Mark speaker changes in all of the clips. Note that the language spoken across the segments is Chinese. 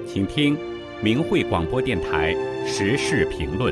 Speaker 1: 请听明慧广播电台时事评论。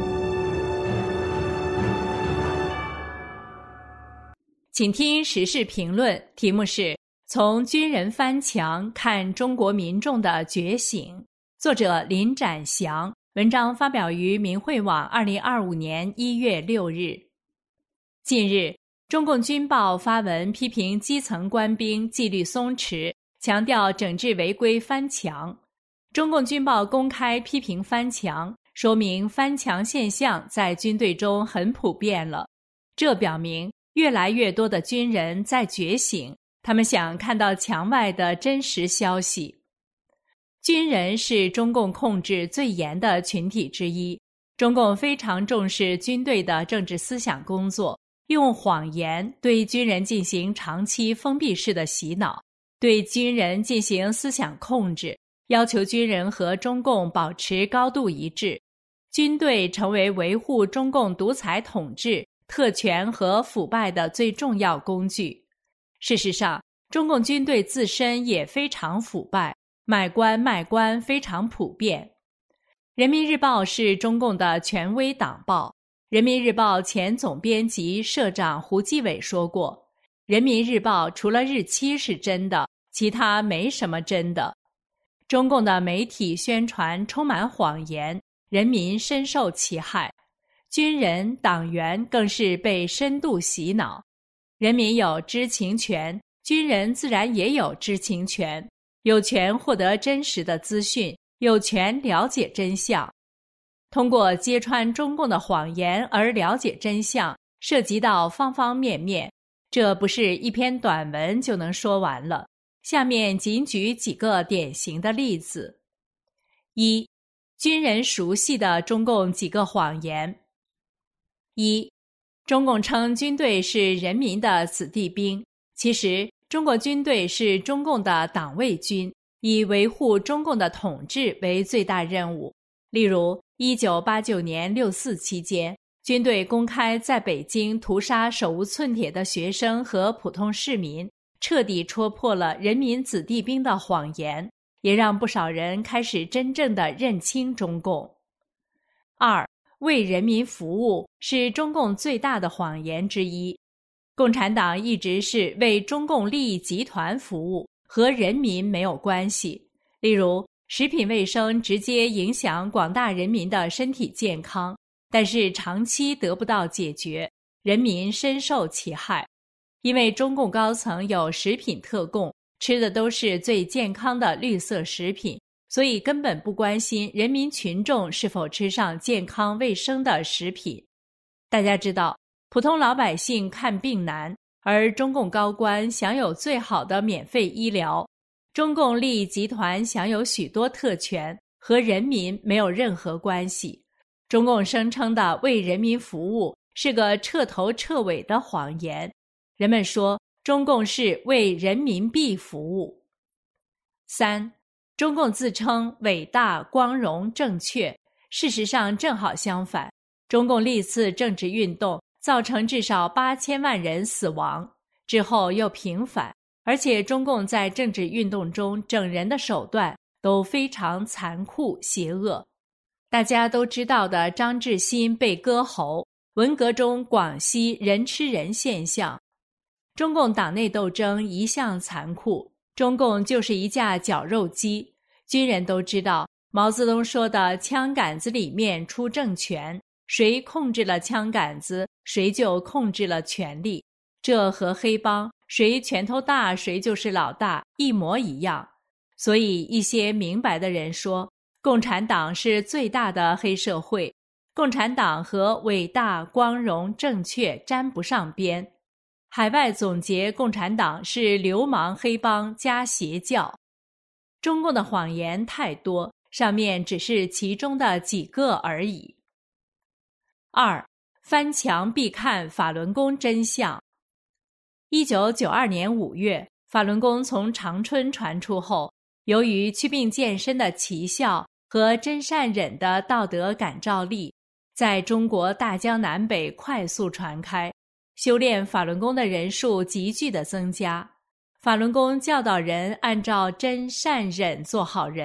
Speaker 2: 请听时事评论，题目是从军人翻墙看中国民众的觉醒，作者林展祥，文章发表于明慧网2025年1月6日。近日，中共军报发文批评基层官兵纪律松弛，强调整治违规翻墙。中共军报公开批评翻墙，说明翻墙现象在军队中很普遍了。这表明越来越多的军人在觉醒，他们想看到墙外的真实消息。军人是中共控制最严的群体之一，中共非常重视军队的政治思想工作，用谎言对军人进行长期封闭式的洗脑，对军人进行思想控制，要求军人和中共保持高度一致。军队成为维护中共独裁统治、特权和腐败的最重要工具。事实上，中共军队自身也非常腐败，买官卖官非常普遍。人民日报是中共的权威党报，人民日报前总编辑社长胡基伟说过，人民日报除了日期是真的，其他没什么真的。中共的媒体宣传充满谎言，人民深受其害。军人、党员更是被深度洗脑。人民有知情权，军人自然也有知情权，有权获得真实的资讯，有权了解真相。通过揭穿中共的谎言而了解真相，涉及到方方面面，这不是一篇短文就能说完了。下面仅举几个典型的例子。一、军人熟悉的中共几个谎言。一、中共称军队是人民的子弟兵，其实中国军队是中共的党卫军，以维护中共的统治为最大任务。例如1989年6·4期间，军队公开在北京屠杀手无寸铁的学生和普通市民，彻底戳破了人民子弟兵的谎言，也让不少人开始真正的认清中共。二、为人民服务是中共最大的谎言之一。共产党一直是为中共利益集团服务，和人民没有关系。例如，食品卫生直接影响广大人民的身体健康，但是长期得不到解决，人民深受其害。因为中共高层有食品特供，吃的都是最健康的绿色食品，所以根本不关心人民群众是否吃上健康卫生的食品。大家知道，普通老百姓看病难，而中共高官享有最好的免费医疗。中共利益集团享有许多特权，和人民没有任何关系。中共声称的为人民服务是个彻头彻尾的谎言。人们说中共是为人民币服务。三、中共自称伟大、光荣、正确，事实上正好相反。中共历次政治运动造成至少8000万人死亡，之后又平反，而且中共在政治运动中整人的手段都非常残酷邪恶。大家都知道的张志新被割喉，文革中广西人吃人现象。中共党内斗争一向残酷，中共就是一架绞肉机。军人都知道毛泽东说的枪杆子里面出政权，谁控制了枪杆子，谁就控制了权力。这和黑帮谁拳头大谁就是老大一模一样。所以一些明白的人说，共产党是最大的黑社会，共产党和伟大、光荣、正确沾不上边。海外总结共产党是流氓黑帮加邪教。中共的谎言太多，上面只是其中的几个而已。二、翻墙必看法轮功真相。1992年5月，法轮功从长春传出后，由于祛病健身的奇效和真善忍的道德感召力，在中国大江南北快速传开，修炼法轮功的人数急剧的增加。法轮功教导人按照真善忍做好人，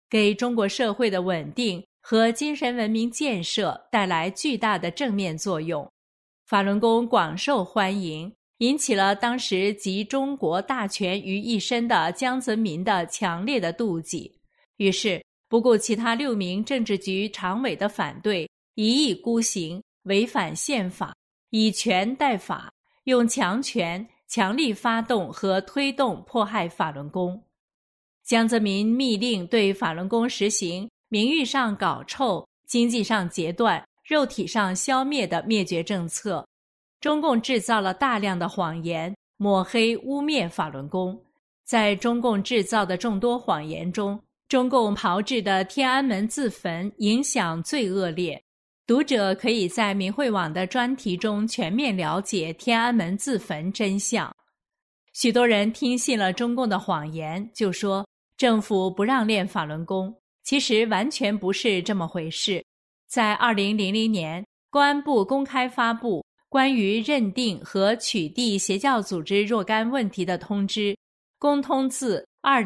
Speaker 2: 给中国社会的稳定和精神文明建设带来巨大的正面作用。法轮功广受欢迎，引起了当时集中国大权于一身的江泽民的强烈的妒忌，于是不顾其他6名政治局常委的反对，一意孤行，违反宪法，以权代法，用强权强力发动和推动迫害法轮功。江泽民密令对法轮功实行名誉上搞臭、经济上截断、肉体上消灭的灭绝政策。中共制造了大量的谎言，抹黑污蔑法轮功。在中共制造的众多谎言中，中共炮制的天安门自焚影响最恶劣。读者可以在明慧网的专题中全面了解天安门自焚真相。许多人听信了中共的谎言，就说政府不让练法轮功，其实完全不是这么回事。在2000年，公安部公开发布关于认定和取缔邪教组织若干问题的通知，公通字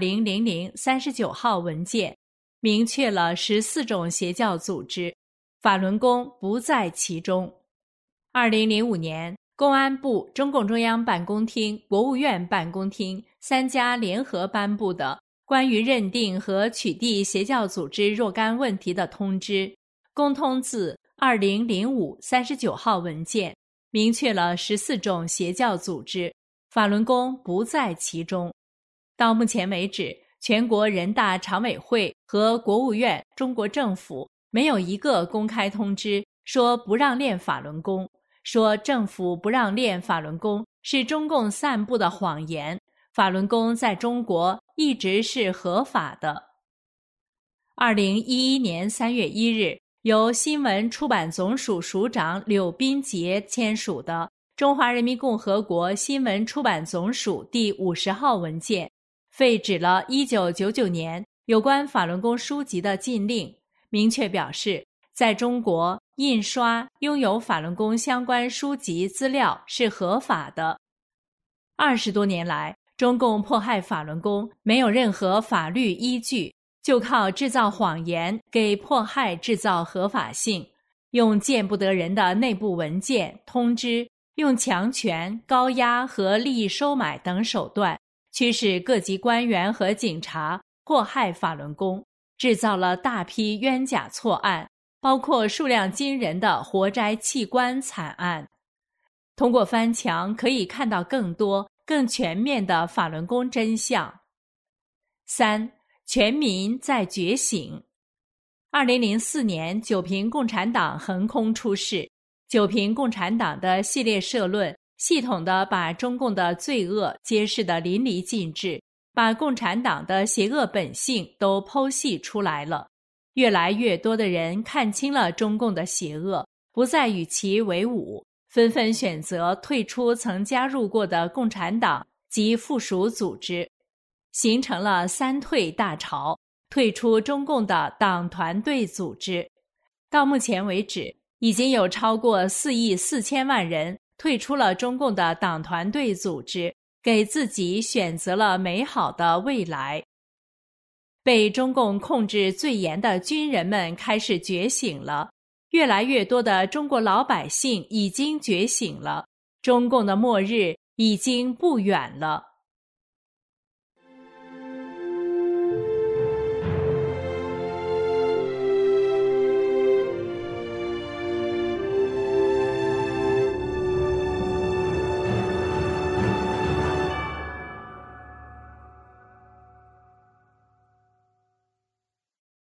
Speaker 2: 200039号文件，明确了14种邪教组织，法轮功不在其中。2005年，公安部、中共中央办公厅、国务院办公厅3家联合颁布的关于认定和取缔邪教组织若干问题的通知，公通字200539号文件，明确了14种邪教组织，法轮功不在其中。到目前为止，全国人大常委会和国务院、中国政府没有一个公开通知说不让练法轮功，说政府不让练法轮功是中共散布的谎言，法轮功在中国一直是合法的。2011年3月1日，由新闻出版总署署长柳斌杰签署的《中华人民共和国新闻出版总署第50号文件》，废止了1999年有关法轮功书籍的禁令，明确表示，在中国印刷拥有法轮功相关书籍资料是合法的。20多年来，中共迫害法轮功没有任何法律依据，就靠制造谎言给迫害制造合法性，用见不得人的内部文件、通知，用强权、高压和利益收买等手段，驱使各级官员和警察迫害法轮功，制造了大批冤假错案，包括数量惊人的活摘器官惨案。通过翻墙可以看到更多、更全面的法轮功真相。3. 全民在觉醒。2004年，九平共产党横空出世，九平共产党的系列社论系统地把中共的罪恶揭示得淋漓尽致，把共产党的邪恶本性都剖析出来了。越来越多的人看清了中共的邪恶，不再与其为伍，纷纷选择退出曾加入过的共产党及附属组织，形成了3退大潮，退出中共的党团队组织。到目前为止，已经有超过4亿4千万人退出了中共的党团队组织，给自己选择了美好的未来。被中共控制最严的军人们开始觉醒了，越来越多的中国老百姓已经觉醒了，中共的末日已经不远了。